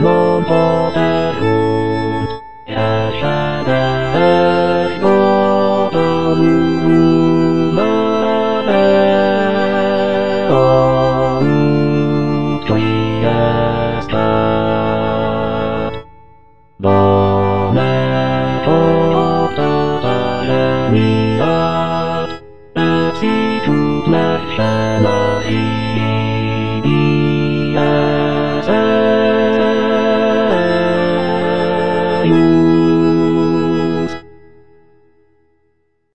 non poterun siadać do domu mamego, to jest bo me to tataremia, si tu pleszena i BSAU.